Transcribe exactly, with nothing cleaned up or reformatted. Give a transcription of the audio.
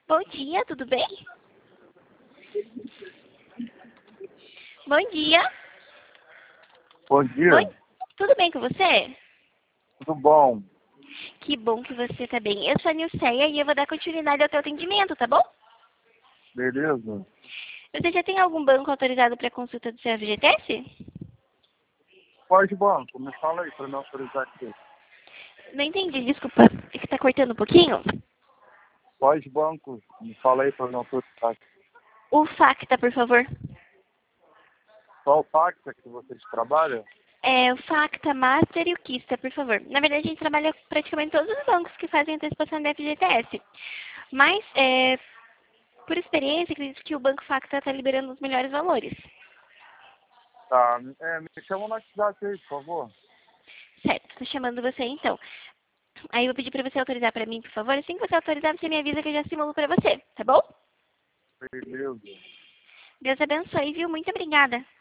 Bom dia, tudo bem? Bom dia. Bom dia, Bom... Tudo bem com você? tudo bom? Que bom que você tá bem. Eu sou a Nilceia e eu vou dar continuidade ao teu atendimento, tá bom? Beleza? Você já tem algum banco autorizado para consulta do seu F G T S? Pode banco, me fala aí para me autorizar aqui. Não entendi, desculpa. É que tá cortando um pouquinho? Pode banco, me fala aí para me autorizar aqui. O Facta, por favor. Qual o pacto que vocês trabalham? É, o Facta, Master e o Kista, por favor. Na verdade, a gente trabalha praticamente todos os bancos que fazem antecipação da F G T S. Mas, é, por experiência, acredito que o Banco Facta está liberando os melhores valores. Tá, é, me chama no WhatsApp aí, por favor. Certo, tô chamando você então. Aí eu vou pedir para você autorizar para mim, por favor. Assim que você autorizar, você me avisa que eu já simulo para você, tá bom? Beleza. Deus abençoe, viu? Muito obrigada.